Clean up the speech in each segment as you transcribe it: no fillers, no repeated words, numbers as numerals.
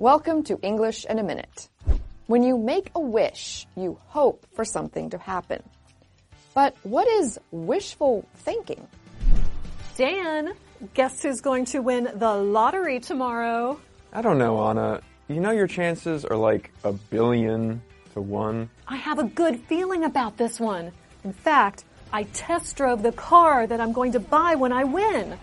Welcome to English in a Minute. When you make a wish, you hope for something to happen. But what is wishful thinking? Dan, guess who's going to win the lottery tomorrow? I don't know, Anna. You know your chances are like 1 billion to 1. I have a good feeling about this one. In fact, I test drove the car that I'm going to buy when I win.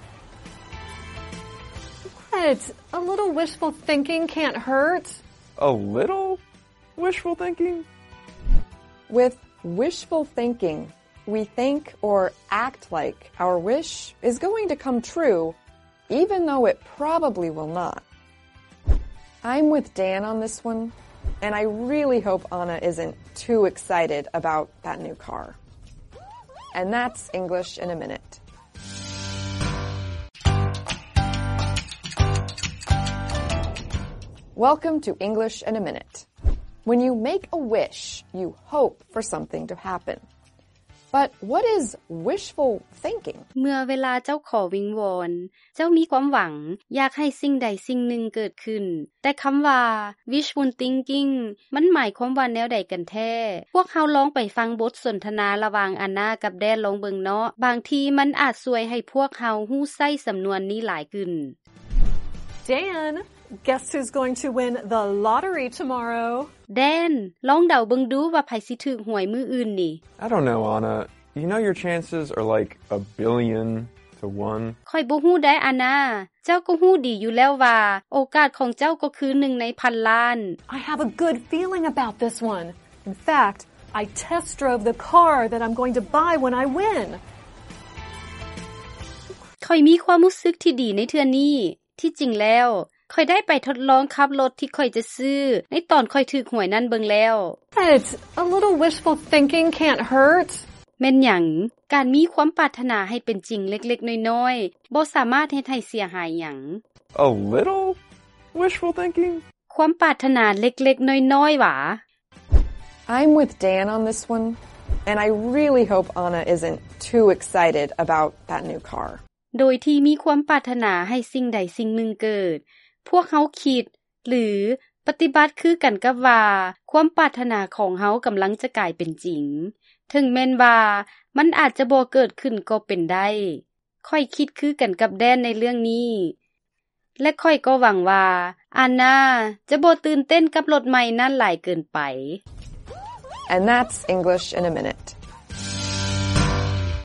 What? A little wishful thinking can't hurt. A little wishful thinking? With wishful thinking, we think or act like our wish is going to come true, even though it probably will not. I'm with Dan on this one, and I really hope Anna isn't too excited about that new car. And that's English in a Minute. Welcome to English in a Minute. When you make a wish, you hope for something to happen. But what is wishful thinking? เมื่อเวลาเจ้าขอวิงวอนเจ้ามีความหวังอยากให้สิ่งใดสิ่งหนึ่งเกิดขึ้นแต่คำว่า wishful thinking มันหมายความว่าแนวใดกันแท้พวกเราลองไปฟังบทสนทนาระหว่างอาน่ากับแดนลองเบิ่งเนาะบางทีมันอาจช่วยให้พวกเรารู้ใช้สำนวนนี้หลายขึ้น Dan, guess who's going to win the lottery tomorrow? แดนลองเดาเบิ่งดูว่าไผสิถูกหวยมื้ออื่นนี่ I don't know, Anna. You know your chances are like 1 billion to 1. ค่อยบ่ฮู้ได้อาน่าเจ้าก็ฮู้ดีอยู่แล้วว่าโอกาสของเจ้าก็คือ1ในพันล้าน I have a good feeling about this one. In fact, I test drove the car that I'm going to buy when I win. ค่อยมีความรู้สึกที่ดีในเทื่อนี้ที่จริงแล้วค่อยได้ไปทดลองขับรถที่ค่อยจะซื้อในตอนค่อยถูกหวยนั้นเบิ่งแล้ว But a little wishful thinking can't hurt. แม่นหยังการมีความปรารถนาให้เป็นจริงเล็กๆน้อยๆบ่สามารถเฮ็ดให้เสียหายหยัง A little wishful thinking? ความปรารถนาเล็กๆน้อยๆหว่า I'm with Dan on this one, and I really hope Anna isn't too excited about that new car. โดยที่มีความปรารถนาให้สิ่งใดสิ่งหนึ่งเกิดพวกเขาคิดหรือปฏิบัติคือกันกับว่าความปรารถนาของเฮากำลังจะกลายเป็นจริงถึงแม้นว่ามันอาจจะบ่เกิดขึ้นก็เป็นได้ค่อยคิดคือกันกับแดนในเรื่องนี้และค่อยก็หวังว่าอาน่าจะบ่ตื่นเต้นกับรถใหม่นั้นหลายเกินไป And that's English in a Minute.